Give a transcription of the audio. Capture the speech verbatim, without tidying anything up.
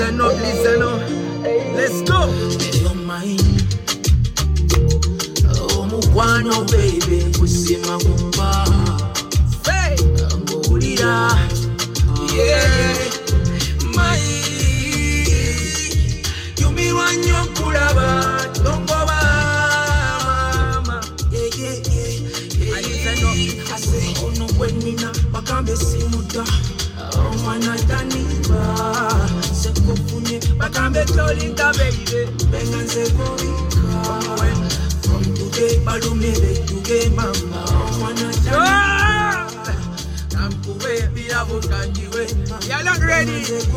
Listen up, listen up. Let's go. Your mind. Oh, Mukwano, baby. Kusima kumba. Say. Ngulira. Yeah. My. You me want your kulaba. Don't go mama. Yeah, yeah, yeah. Yeah, listen up. I say, oh no, when Nina. Bakambe simuta. Oh, manataniba. Sekofune. Bakambe tolinga, baby. Benganze korika. From today, balumele today, mama. Oh, manataniba. Y'all not ready.